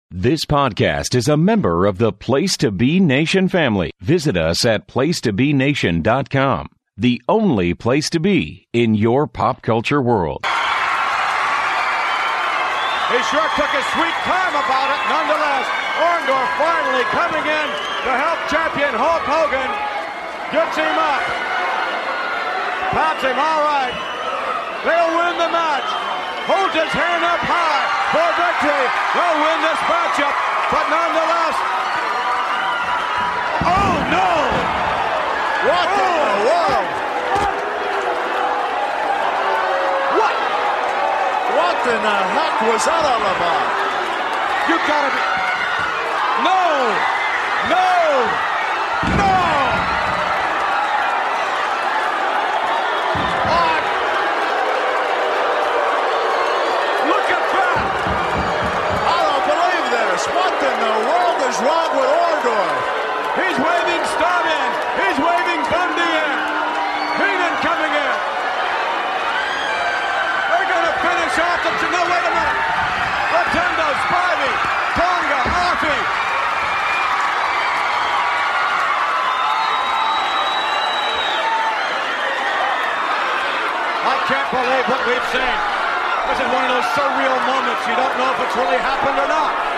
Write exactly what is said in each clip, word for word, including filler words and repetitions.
This podcast is a member of the Place to Be Nation family. Visit us at place to be nation dot com, the only place to be in your pop culture world. He sure took a sweet time about it. Nonetheless, Orndorff finally coming in to help champion Hulk Hogan. Gets him up. Pats him all right. They'll win the match. Holds his hand up high for victory. They'll win this matchup, but nonetheless. Oh no! What oh. in the world? What? What in the heck was that all about? You gotta be. No! No! No! What in the world is wrong with Orndorff? He's waving Stunn in. He's waving Bundy in. Heenan coming in. They're going to finish off the... No, wait a minute. Rotunda, Spivey, Tonga, Afi. I can't believe what we've seen. This is one of those surreal moments. You don't know if it's really happened or not.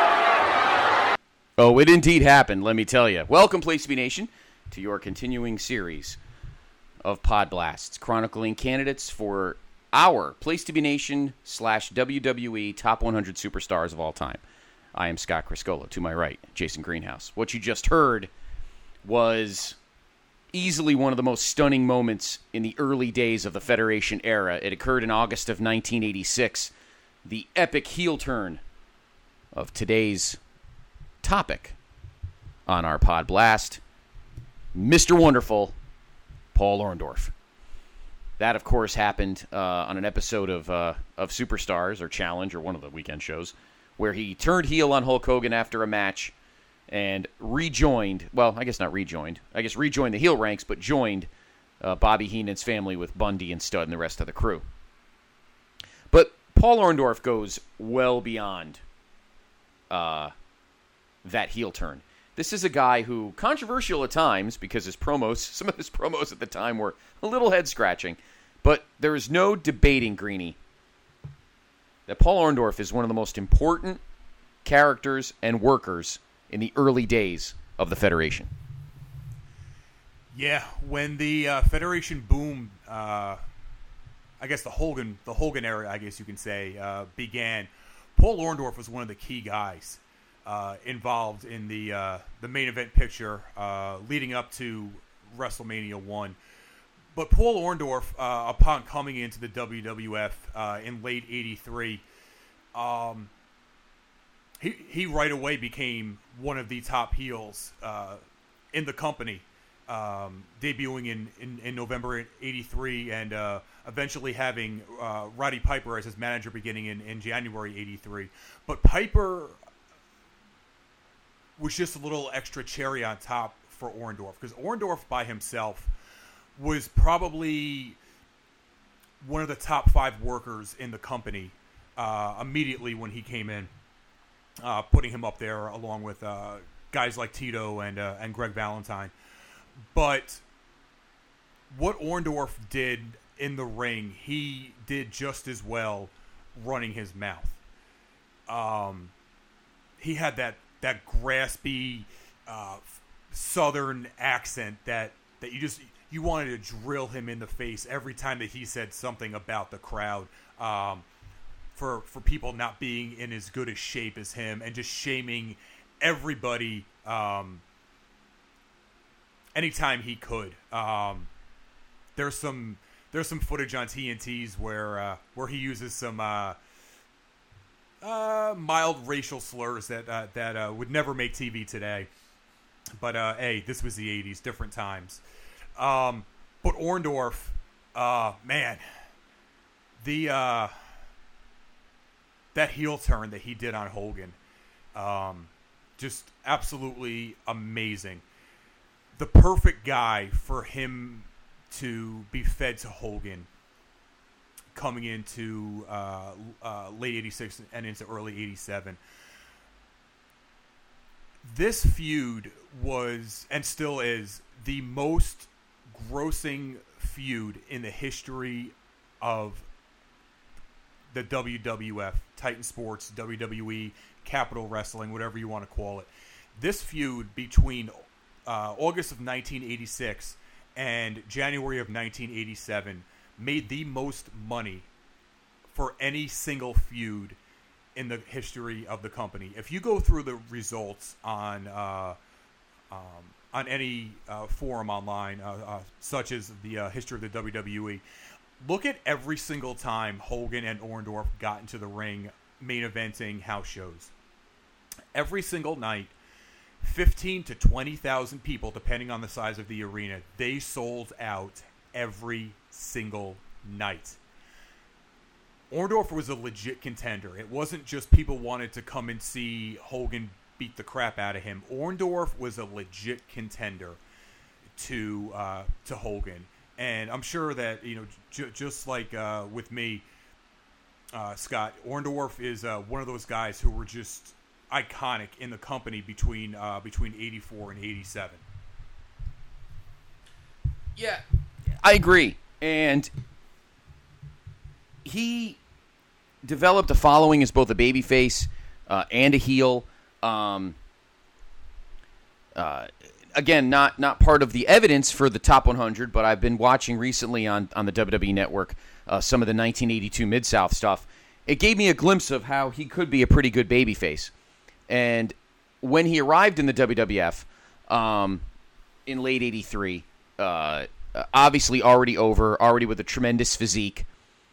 Oh, it indeed happened, let me tell you. Welcome, Place to Be Nation, to your continuing series of Pod Blasts, chronicling candidates for our Place to Be Nation slash W W E Top one hundred Superstars of all time. I am Scott Criscolo. To my right, Jason Greenhouse. What you just heard was easily one of the most stunning moments in the early days of the Federation era. It occurred in August of nineteen eighty-six. The epic heel turn of today's topic on our Pod Blast, Mister Wonderful, Paul Orndorff. That, of course, happened uh, on an episode of uh, of Superstars or Challenge or one of the weekend shows where he turned heel on Hulk Hogan after a match and rejoined, well, I guess not rejoined, I guess rejoined the heel ranks, but joined uh, Bobby Heenan's family with Bundy and Studd and the rest of the crew. But Paul Orndorff goes well beyond uh, that heel turn. This is a guy who, controversial at times, because his promos, some of his promos at the time were a little head-scratching, but there is no debating, Greenie, that Paul Orndorff is one of the most important characters and workers in the early days of the Federation. Yeah, when the uh, Federation boom, uh, I guess the Hogan, the Hogan era, I guess you can say, uh, began, Paul Orndorff was one of the key guys Uh, involved in the uh, the main event picture uh, leading up to WrestleMania one. But Paul Orndorff, uh, upon coming into the W W F uh, in late eighty-three, um, he, he right away became one of the top heels uh, in the company, um, debuting in, in, in November eighty-three and uh, eventually having uh, Roddy Piper as his manager beginning in, in January eighty-three. But Piper was just a little extra cherry on top for Orndorff, because Orndorff by himself was probably one of the top five workers in the company uh, immediately when he came in, uh, putting him up there along with uh, guys like Tito and uh, and Greg Valentine. But what Orndorff did in the ring, he did just as well running his mouth. Um, he had that that graspy uh, southern accent that, that you just you wanted to drill him in the face every time that he said something about the crowd, um, for for people not being in as good a shape as him and just shaming everybody um, anytime he could. Um, there's some there's some footage on T N T's where uh, where he uses some Uh, Uh, mild racial slurs that uh, that uh, would never make T V today. But, uh, hey, this was the eighties, different times. Um, but Orndorff, uh, man, the uh, that heel turn that he did on Hogan, um, just absolutely amazing. The perfect guy for him to be fed to Hogan coming into uh, uh, late eighty-six and into early eighty-seven. this feud was, and still is, the most grossing feud in the history of the W W F, Titan Sports, W W E, Capital Wrestling, whatever you want to call it. This feud between uh, August of nineteen eighty-six and January of nineteen eighty-seven made the most money for any single feud in the history of the company. If you go through the results on uh, um, on any uh, forum online, uh, uh, such as the uh, history of the W W E, look at every single time Hogan and Orndorff got into the ring main eventing house shows. Every single night, fifteen to twenty thousand people, depending on the size of the arena, they sold out every single night. Orndorff was a legit contender. It wasn't just people wanted to come and see Hogan beat the crap out of him. Orndorff was a legit contender to uh, to Hogan. And I'm sure that, you know, j- just like uh, with me, uh, Scott, Orndorff is uh, one of those guys who were just iconic in the company between uh, between eighty-four and eighty-seven. Yeah, I agree. And he developed a following as both a babyface uh, and a heel. Um, uh, again, not not part of the evidence for the top one hundred, but I've been watching recently on, on the W W E Network uh, some of the nineteen eighty-two Mid-South stuff. It gave me a glimpse of how he could be a pretty good babyface. And when he arrived in the W W F um, in late eighty-three, uh, obviously already over, already with a tremendous physique.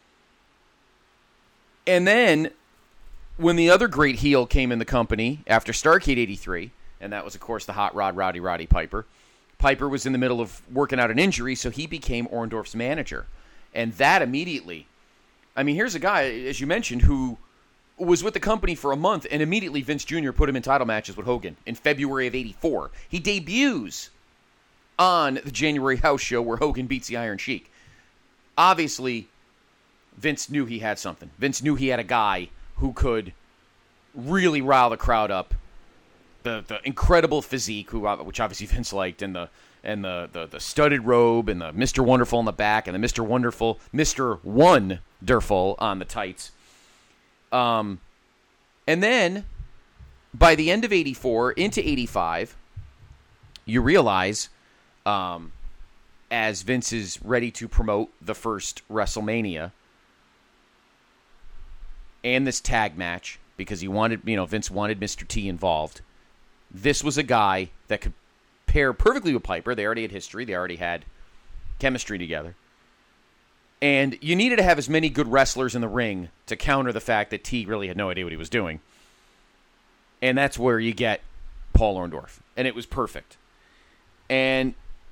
And then, when the other great heel came in the company after Starrcade eighty-three, and that was, of course, the Hot Rod Rowdy Roddy Piper, Piper was in the middle of working out an injury, so he became Orndorff's manager. And that immediately, I mean, here's a guy, as you mentioned, who was with the company for a month, and immediately Vince Junior put him in title matches with Hogan in February of eighty-four. He debuts on the January house show where Hogan beats the Iron Sheik. Obviously, Vince knew he had something. Vince knew he had a guy who could really rile the crowd up. The the incredible physique, who which obviously Vince liked, and the and the, the, the studded robe, and the Mister Wonderful on the back, and the Mister Wonderful, Mister Wonderful on the tights. Um, and then, by the end of eighty-four, into eighty-five, you realize, um, as Vince is ready to promote the first WrestleMania, and this tag match, because he wanted, you know, Vince wanted Mister T involved. This was a guy that could pair perfectly with Piper. They already had history. They already had chemistry together. And you needed to have as many good wrestlers in the ring to counter the fact that T really had no idea what he was doing. And that's where you get Paul Orndorff. And it was perfect. And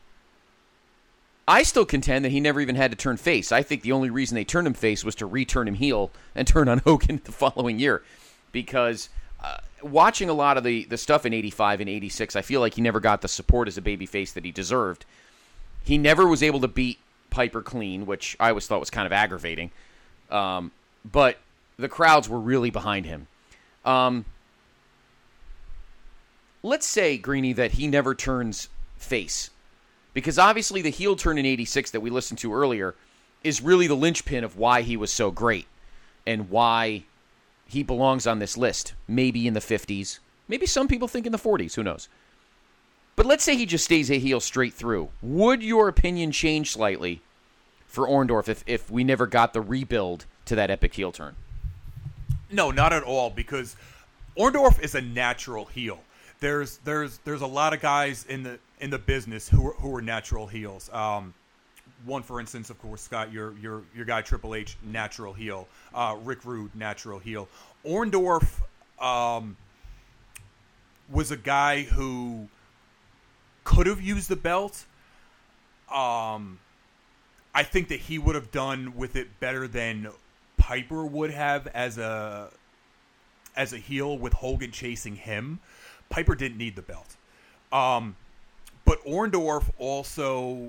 I still contend that he never even had to turn face. I think the only reason they turned him face was to return him heel and turn on Hogan the following year. Because uh, watching a lot of the, the stuff in eighty-five and eighty-six, I feel like he never got the support as a babyface that he deserved. He never was able to beat Piper clean, which I always thought was kind of aggravating. Um, but the crowds were really behind him. Um, let's say, Greeny, that he never turns face. Because obviously the heel turn in eighty-six that we listened to earlier is really the linchpin of why he was so great and why he belongs on this list. Maybe in the fifties. Maybe some people think in the forties. Who knows? But let's say he just stays a heel straight through. Would your opinion change slightly for Orndorff if, if we never got the rebuild to that epic heel turn? No, not at all, because Orndorff is a natural heel. There's there's there's a lot of guys in the in the business who are, who are natural heels. Um, one, for instance, of course, Scott, your your your guy Triple H, natural heel. Uh, Rick Rude, natural heel. Orndorff um, was a guy who could have used the belt. Um, I think that he would have done with it better than Piper would have as a as a heel with Hogan chasing him. Piper didn't need the belt. Um, but Orndorff also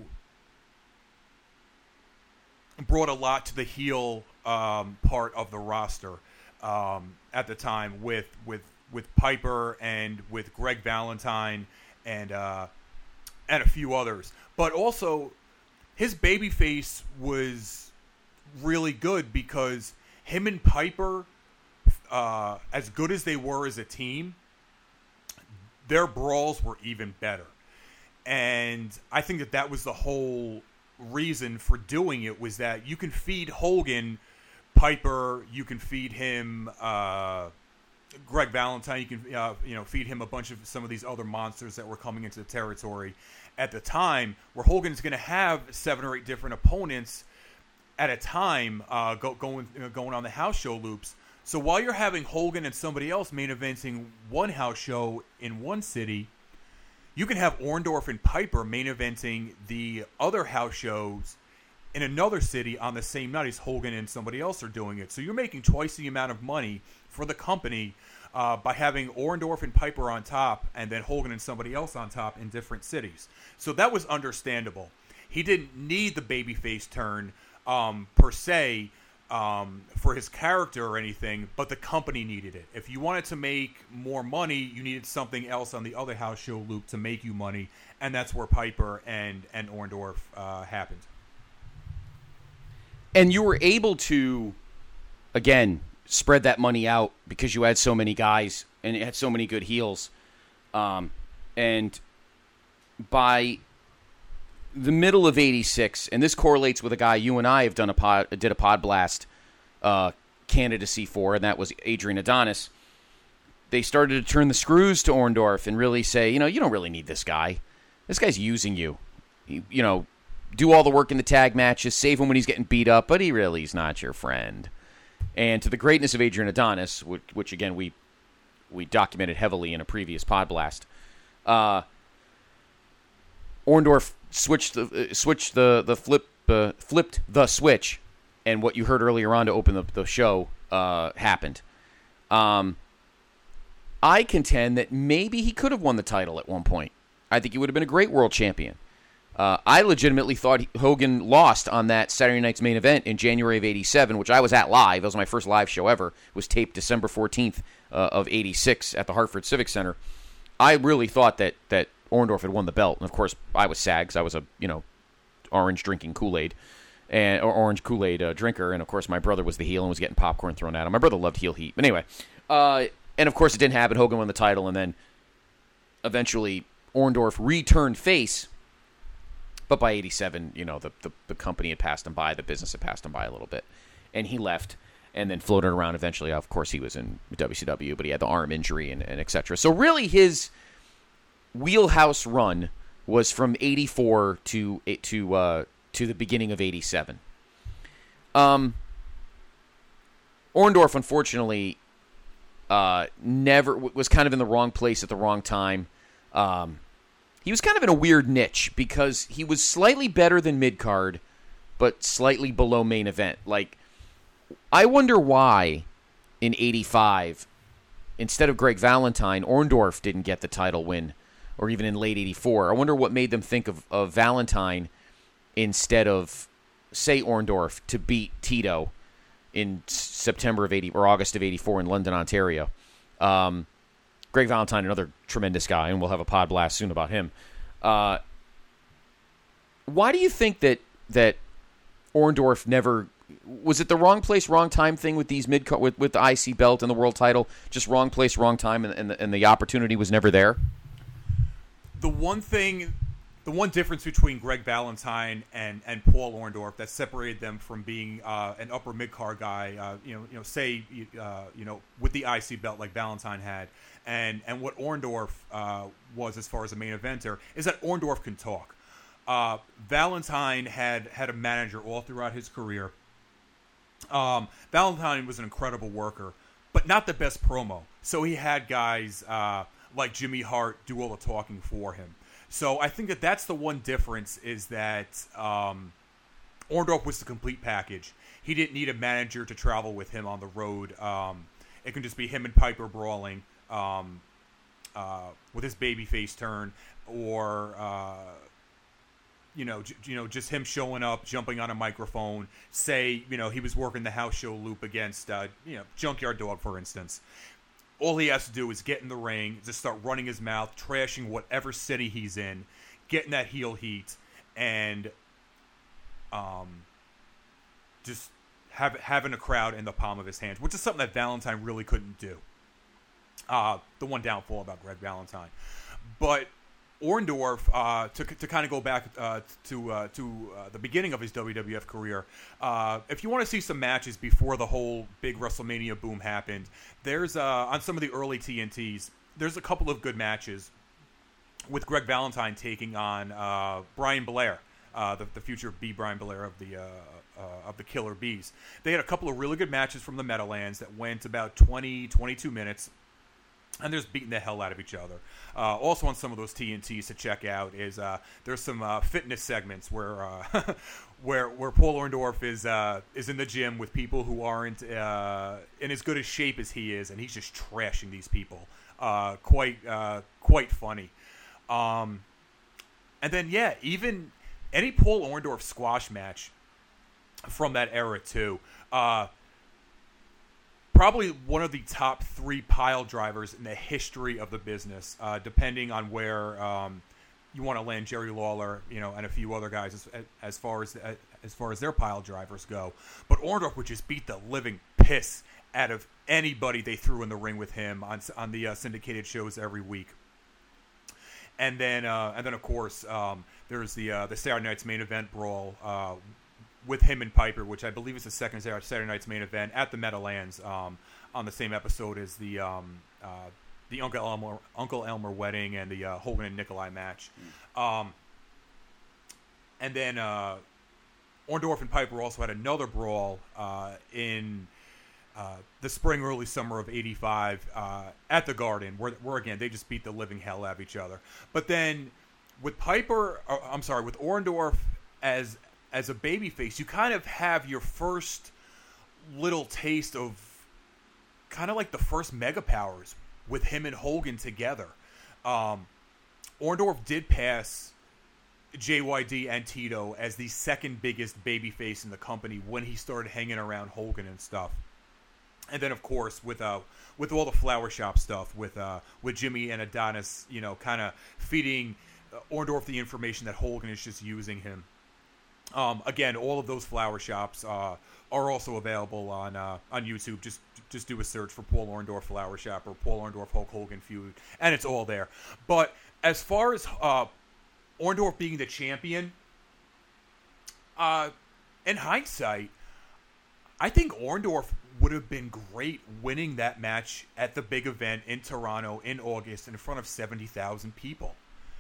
brought a lot to the heel um, part of the roster um, at the time with with with Piper and with Greg Valentine and uh, and a few others. But also, his babyface was really good because him and Piper, uh, as good as they were as a team, their brawls were even better. And I think that that was the whole reason for doing it, was that you can feed Hogan Piper, you can feed him uh, Greg Valentine, you can uh, you know feed him a bunch of some of these other monsters that were coming into the territory at the time, where Hogan's going to have seven or eight different opponents at a time uh, go, going uh, going on the house show loops. So while you're having Hogan and somebody else main eventing one house show in one city, you can have Orndorff and Piper main eventing the other house shows in another city on the same night as Hogan and somebody else are doing it. So you're making twice the amount of money for the company uh, by having Orndorff and Piper on top and then Hogan and somebody else on top in different cities. So that was understandable. He didn't need the babyface turn um, per se um, for his character or anything, but the company needed it. If you wanted to make more money, you needed something else on the other house show loop to make you money, and that's where Piper and, and Orndorff uh, happened. And you were able to, again, spread that money out because you had so many guys and you had so many good heels. Um, and by the middle of eighty-six, and this correlates with a guy you and I have done a pod, did a pod blast uh, candidacy for, and that was Adrian Adonis. They started to turn the screws to Orndorff and really say, you know, you don't really need this guy. This guy's using you. You, you know, do all the work in the tag matches, save him when he's getting beat up, but he really is not your friend. And to the greatness of Adrian Adonis, which, which again, we we documented heavily in a previous pod blast, uh, Orndorff switched the uh, switched the the flip uh, flipped the switch, and what you heard earlier on to open the, the show uh, happened. Um, I contend that maybe he could have won the title at one point. I think he would have been a great world champion. Uh, I legitimately thought Hogan lost on that Saturday night's main event in January of eighty-seven, which I was at live. It was my first live show ever. It was taped December fourteenth uh, of eighty-six at the Hartford Civic Center. I really thought that that Orndorff had won the belt, and of course I was sad because I was a you know orange drinking Kool-Aid and or orange Kool-Aid uh, drinker, and of course my brother was the heel and was getting popcorn thrown at him. My brother loved heel heat, but anyway, uh, and of course it didn't happen. Hogan won the title, and then eventually Orndorff returned face. But by eighty-seven, you know, the, the, the company had passed him by, the business had passed him by a little bit. And he left and then floated around eventually. Of course, he was in W C W, but he had the arm injury and, and et cetera. So really his wheelhouse run was from eighty-four to to uh, to the beginning of eighty-seven. Um, Orndorff, unfortunately, uh, never was kind of in the wrong place at the wrong time. Um He was kind of in a weird niche because he was slightly better than mid-card, but slightly below main event. Like, I wonder why in eighty-five, instead of Greg Valentine, Orndorff didn't get the title win, or even in late eighty-four. I wonder what made them think of, of Valentine instead of, say, Orndorff to beat Tito in September of eighty or August of eighty-four in London, Ontario. Um... Greg Valentine, another tremendous guy, and we'll have a pod blast soon about him. Uh, why do you think that that Orndorff never was it the wrong place, wrong time thing with these mid with with the I C belt and the world title? Just wrong place, wrong time, and and the, and the opportunity was never there. The one thing, the one difference between Greg Valentine and, and Paul Orndorff that separated them from being uh, an upper mid card guy, uh, you know, you know, say, uh, you know, with the I C belt like Valentine had. And and what Orndorff uh, was as far as a main eventer is that Orndorff can talk. Uh, Valentine had had a manager all throughout his career. Um, Valentine was an incredible worker, but not the best promo. So he had guys uh, like Jimmy Hart do all the talking for him. So I think that that's the one difference is that um, Orndorff was the complete package. He didn't need a manager to travel with him on the road. Um, it can just be him and Piper brawling. Um, uh, with his babyface turn, or uh, you know, j- you know, just him showing up, jumping on a microphone. Say, you know, he was working the house show loop against, uh, you know, Junkyard Dog, for instance. all he has to do is get in the ring, just start running his mouth, trashing whatever city he's in, getting that heel heat, and um, just have, having a crowd in the palm of his hands, which is something that Valentine really couldn't do. Uh, the one downfall about Greg Valentine. But Orndorff, uh, to to kind of go back uh, to uh, to uh, the beginning of his W W F career, uh, if you want to see some matches before the whole big WrestleMania boom happened, there's uh, on some of the early T N Ts, there's a couple of good matches with Greg Valentine taking on uh, Brian Blair, uh, the, the future B. Brian Blair of the uh, uh, of the Killer Bees. They had a couple of really good matches from the Meadowlands that went about twenty, twenty-two minutes. And they're just beating the hell out of each other. Uh, also on some of those T N Ts to check out is uh, there's some uh, fitness segments where uh, where where Paul Orndorff is uh, is in the gym with people who aren't uh, in as good a shape as he is, and he's just trashing these people. Uh, quite uh, quite funny. Um, and then yeah, even any Paul Orndorff squash match from that era too. Uh, Probably one of the top three pile drivers in the history of the business, uh, depending on where um, you want to land Jerry Lawler, you know, and a few other guys as, as far as as far as their pile drivers go. But Orndorff would just beat the living piss out of anybody they threw in the ring with him on on the uh, syndicated shows every week. And then, uh, and then of course, um, there's the uh, the Saturday Night's Main Event brawl. Uh, with him and Piper, which I believe is the second Saturday Night's Main Event at the Meadowlands, um, on the same episode as the um, uh, the Uncle Elmer Uncle Elmer wedding and the uh, Hogan and Nikolai match. Mm. Um, and then uh, Orndorff and Piper also had another brawl uh, in uh, the spring, early summer of eighty-five uh, at the Garden, where, where again they just beat the living hell out of each other. But then with Piper, uh, I'm sorry, with Orndorff as As a babyface, you kind of have your first little taste of kind of like the first Mega Powers with him and Hogan together. Um, Orndorff did pass J Y D and Tito as the second biggest babyface in the company when he started hanging around Hogan and stuff. And then, of course, with uh, with all the flower shop stuff, with uh, with Jimmy and Adonis, you know, kind of feeding Orndorff the information that Hogan is just using him. Um, again, all of those flower shops uh, are also available on uh, on YouTube. Just just do a search for Paul Orndorff Flower Shop or Paul Orndorff Hulk Hogan feud, and it's all there. But as far as uh, Orndorff being the champion, uh, in hindsight, I think Orndorff would have been great winning that match at the big event in Toronto in August in front of seventy thousand people.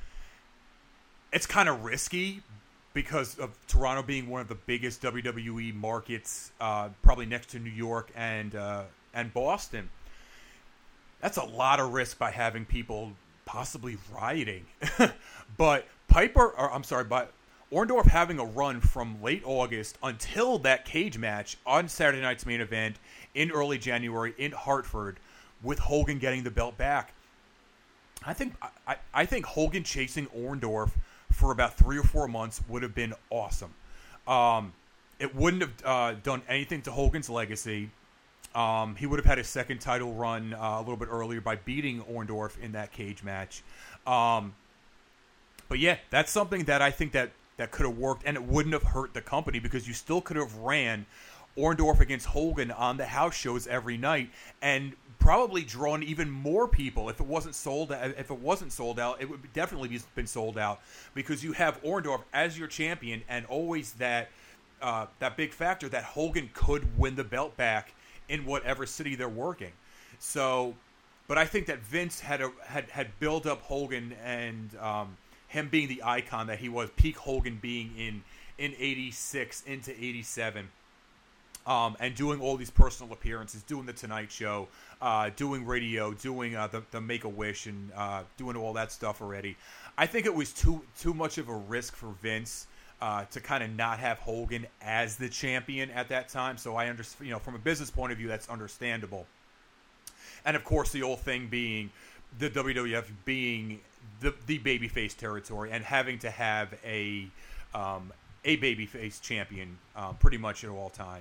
It's kind of risky, because of Toronto being one of the biggest W W E markets, uh, probably next to New York and uh, and Boston. That's a lot of risk by having people possibly rioting. But Piper, or I'm sorry, but Orndorff having a run from late August until that cage match on Saturday Night's Main Event in early January in Hartford, with Hogan getting the belt back. I think I, I think Hogan chasing Orndorff for about three or four months would have been awesome. Um, it wouldn't have uh, done anything to Hogan's legacy. Um, he would have had his second title run uh, a little bit earlier by beating Orndorff in that cage match. Um, but yeah, that's something that I think that, that could have worked, and it wouldn't have hurt the company, because you still could have ran Orndorff against Hogan on the house shows every night, and probably drawn even more people. If it wasn't sold, if it wasn't sold out, it would definitely be been sold out, because you have Orndorff as your champion, and always that uh, that big factor that Hogan could win the belt back in whatever city they're working. So, but I think that Vince had a, had had built up Hogan, and um, him being the icon that he was, peak Hogan being in in eighty-six into eighty-seven. Um, and doing all these personal appearances, doing the Tonight Show, uh, doing radio, doing uh, the, the Make-A-Wish, and uh, doing all that stuff already. I think it was too too much of a risk for Vince uh, to kind of not have Hogan as the champion at that time. So I understand, you know, from a business point of view, that's understandable. And of course, the old thing being the W W F being the the babyface territory, and having to have a um, a babyface champion uh, pretty much at all time.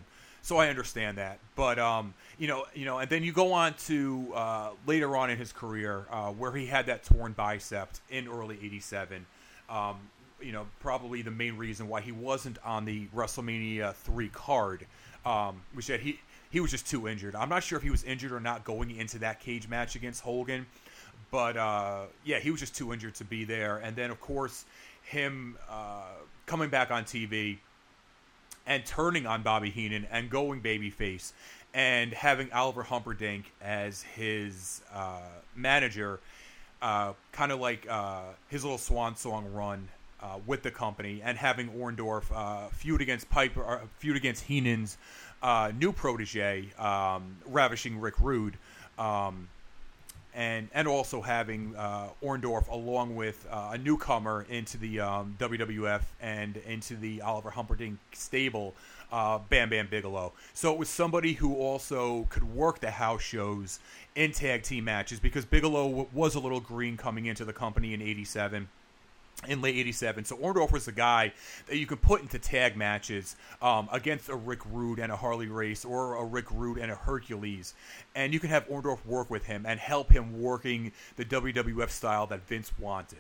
so I understand that. But um, you know, you know, and then you go on to uh, later on in his career uh, where he had that torn bicep in early eighty-seven. Um, you know, probably the main reason why he wasn't on the WrestleMania three card, um, which that he he was just too injured. I'm not sure if he was injured or not going into that cage match against Hogan, but uh, yeah, he was just too injured to be there. And then of course him uh, coming back on T V and turning on Bobby Heenan and going babyface and having Oliver Humperdinck as his uh, manager, uh, kind of like uh, his little swan song run uh, with the company, and having Orndorff uh, feud against Piper, uh, feud against Heenan's uh, new protege, um, Ravishing Rick Rude, um, and and also having uh, Orndorff along with uh, a newcomer into the um, W W F and into the Oliver Humperdinck stable, uh, Bam Bam Bigelow. So it was somebody who also could work the house shows in tag team matches, because Bigelow w- was a little green coming into the company in eighty-seven. In late eighty-seven. So Orndorff was the guy that you could put into tag matches um, against a Rick Rude and a Harley Race, or a Rick Rude and a Hercules. And you can have Orndorff work with him and help him working the W W F style that Vince wanted.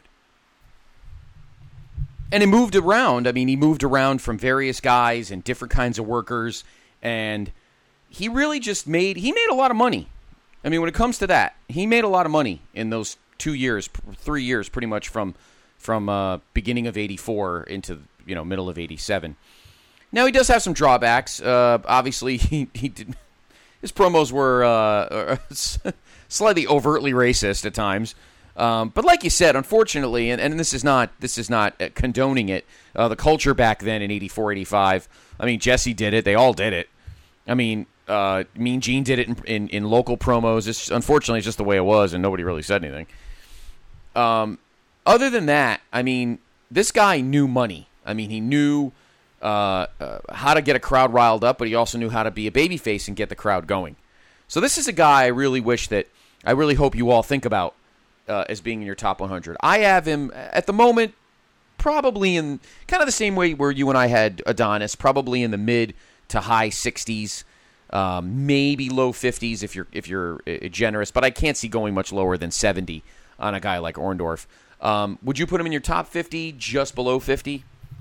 And he moved around. I mean, he moved around from various guys and different kinds of workers. And he really just made, he made a lot of money. I mean, when it comes to that, he made a lot of money in those two years, three years pretty much from from uh, beginning of eighty-four into, you know, middle of eighty-seven. Now, he does have some drawbacks. Uh, obviously, he, he did, his promos were uh, slightly overtly racist at times. Um, but like you said, unfortunately, and, and this is not this is not condoning it, uh, the culture back then in eighty-four, eighty-five, I mean, Jesse did it. They all did it. I mean, uh, Mean Gene did it in, in, in local promos. It's, unfortunately, it's just the way it was, and nobody really said anything. Um... Other than that, I mean, this guy knew money. I mean, he knew uh, uh, how to get a crowd riled up, but he also knew how to be a babyface and get the crowd going. So this is a guy I really wish that, I really hope you all think about uh, as being in your top one hundred. I have him, at the moment, probably in kind of the same way where you and I had Adonis, probably in the mid to high sixties, um, maybe low fifties if you're, if you're uh, generous, but I can't see going much lower than seventy on a guy like Orndorff. Um, would you put him in your top fifty, just below fifty?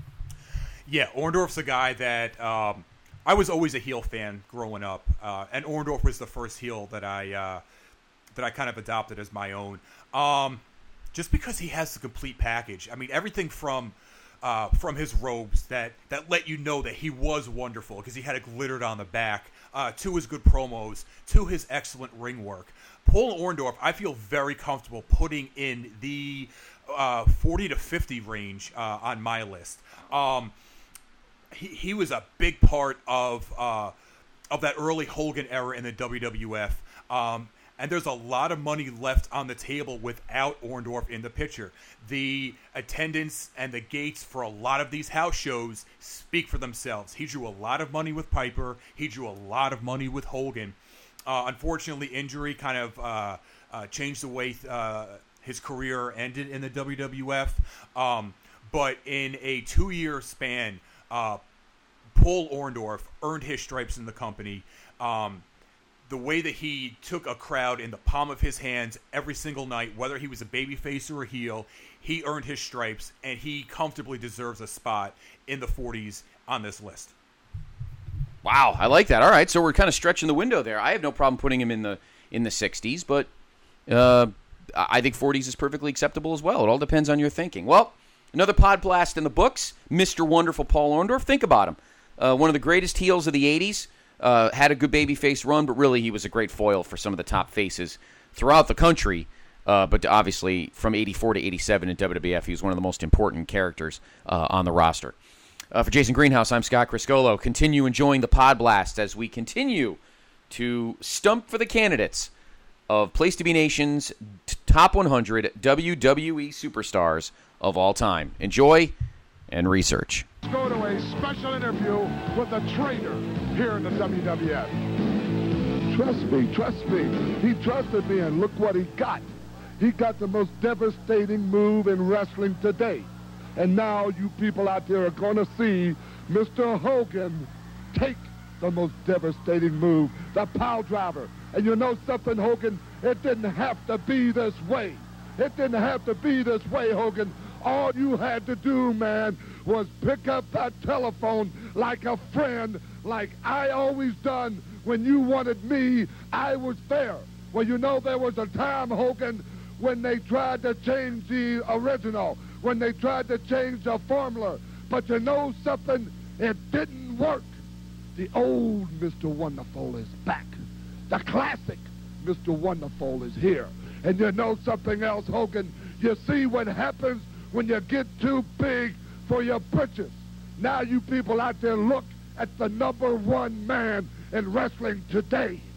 Yeah, Orndorff's a guy that um, I was always a heel fan growing up, uh, and Orndorff was the first heel that I uh, that I kind of adopted as my own. Um, just because he has the complete package. I mean, everything from uh, from his robes that, that let you know that he was wonderful because he had it glittered on the back, uh, to his good promos, to his excellent ring work. Paul Orndorff, I feel very comfortable putting in the uh, forty to fifty range uh, on my list. Um, he, he was a big part of uh, of that early Hogan era in the W W F. Um, and there's a lot of money left on the table without Orndorff in the picture. The attendance and the gates for a lot of these house shows speak for themselves. He drew a lot of money with Piper. He drew a lot of money with Hogan. Uh, unfortunately, injury kind of uh, uh, changed the way uh, his career ended in the W W F. Um, but in a two-year span, uh, Paul Orndorff earned his stripes in the company. Um, the way that he took a crowd in the palm of his hands every single night, whether he was a babyface or a heel, he earned his stripes, and he comfortably deserves a spot in the forties on this list. Wow, I like that. All right, so we're kind of stretching the window there. I have no problem putting him in the in the sixties, but uh, I think forties is perfectly acceptable as well. It all depends on your thinking. Well, another pod blast in the books, Mister Wonderful Paul Orndorff. Think about him. Uh, one of the greatest heels of the eighties. Uh, had a good babyface run, but really he was a great foil for some of the top faces throughout the country. Uh, but obviously, from eighty-four to eighty-seven in W W F, he was one of the most important characters uh, on the roster. Uh, for Jason Greenhouse, I'm Scott Criscolo. Continue enjoying the Pod Blast as we continue to stump for the candidates of Place to Be Nation's t- top one hundred W W E superstars of all time. Enjoy and research. Let's go to a special interview with a trainer here in the W W F. Trust me, trust me. He trusted me, and look what he got. He got the most devastating move in wrestling today. And now you people out there are going to see Mister Hogan take the most devastating move, the pile driver. And you know something, Hogan? It didn't have to be this way. It didn't have to be this way, Hogan. All you had to do, man, was pick up that telephone like a friend, like I always done. When you wanted me, I was there. Well, you know, there was a time, Hogan, when they tried to change the original, when they tried to change the formula. But you know something? It didn't work. The old Mister Wonderful is back. The classic Mister Wonderful is here. And you know something else, Hogan? You see what happens when you get too big for your britches. Now you people out there look at the number one man in wrestling today.